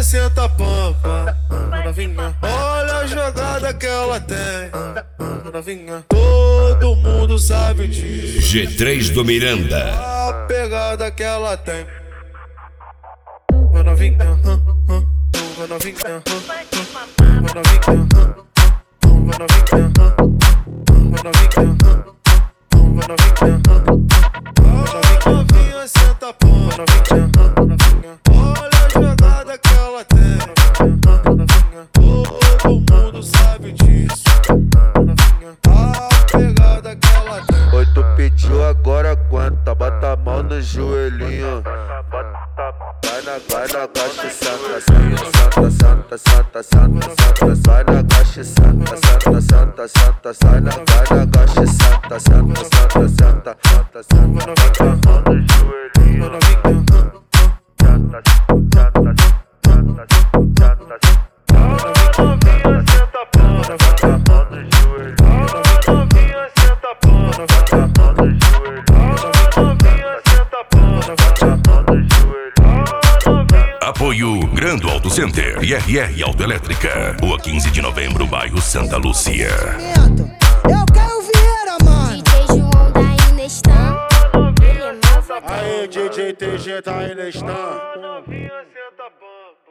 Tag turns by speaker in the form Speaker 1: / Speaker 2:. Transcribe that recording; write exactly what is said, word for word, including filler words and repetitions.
Speaker 1: senta pampa, novinha. Olha a jogada que ela tem, novinha. Todo mundo sabe disso.
Speaker 2: G três do Miranda.
Speaker 1: A pegada que ela tem. Novinha, novinha, novinha, novinha, novinha, senta pampa, novinha. Olha a jogada que ela tem, novinha. Todo mundo sabe disso, novinha. A pegada que ela tem.
Speaker 3: Oi, tu pediu, agora aguenta. Bota a mão no joelhinho. Vai na, vai na gacha, santa, santa, santa, santa, santa, santa. Vai na gacha, santa, santa, santa, santa. Sai na, vai na gacha, santa, santa, santa, santa, santa, santa. Bota a mão no joelhinho. Santa, santa, santa, santa, novinha, senta pampa. Bota a mão no joelhinho. Novinha, senta pampa. Bota a mão no joelhinho. Novinha, senta pampa. Bota a mão no joelhinho.
Speaker 2: Apoio Grando Auto Center e R R Autoelétrica. Rua quinze de novembro, bairro Santa Lúcia.
Speaker 4: Eu quero Vieira, mano.
Speaker 5: D J João da Inestan. Ele é malvadão.
Speaker 1: Aê, D J T G tá aí na Stan. Novinha, senta pampa.